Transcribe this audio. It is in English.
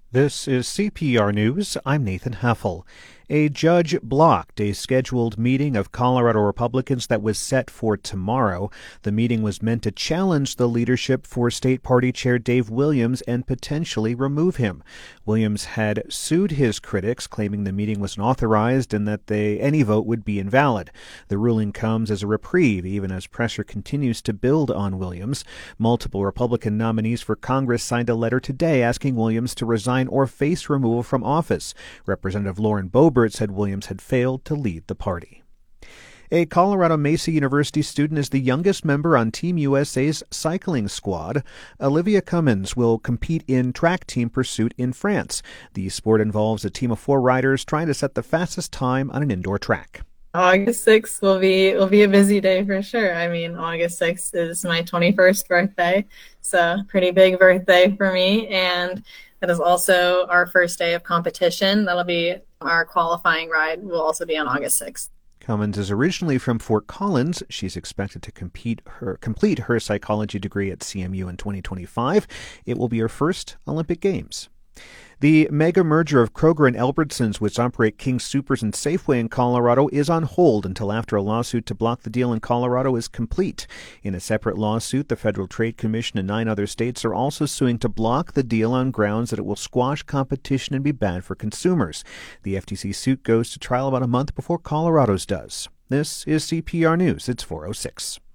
This is CPR News. I'm Nathan Heffel. A judge blocked a scheduled meeting of Colorado Republicans that was set for tomorrow. The meeting was meant to challenge the leadership for State Party Chair Dave Williams and potentially remove him. Williams had sued his critics, claiming the meeting was unauthorized and that any vote would be invalid. The ruling comes as a reprieve, even as pressure continues to build on Williams. Multiple Republican nominees for Congress signed a letter today asking Williams to resign or face removal from office. Representative Lauren Boebert said Williams had failed to lead the party. A Colorado Mesa University student is the youngest member on Team USA's cycling squad. Olivia Cummins will compete in track team pursuit in France. The sport involves a team of 4 riders trying to set the fastest time on an indoor track. August 6th will be a busy day for sure. I mean, August 6th is my 21st birthday, so pretty big birthday for me, and that is also our first day of competition. That'll be our qualifying ride will also be on August 6th. Cummins is originally from Fort Collins. She's expected to complete her psychology degree at CMU in 2025. It will be her first Olympic Games. The mega merger of Kroger and Albertsons, which operate King Soopers and Safeway in Colorado, is on hold until after a lawsuit to block the deal in Colorado is complete. In a separate lawsuit, the Federal Trade Commission and 9 other states are also suing to block the deal on grounds that it will squash competition and be bad for consumers. The FTC suit goes to trial about a month before Colorado's does. This is CPR News. It's 4:06.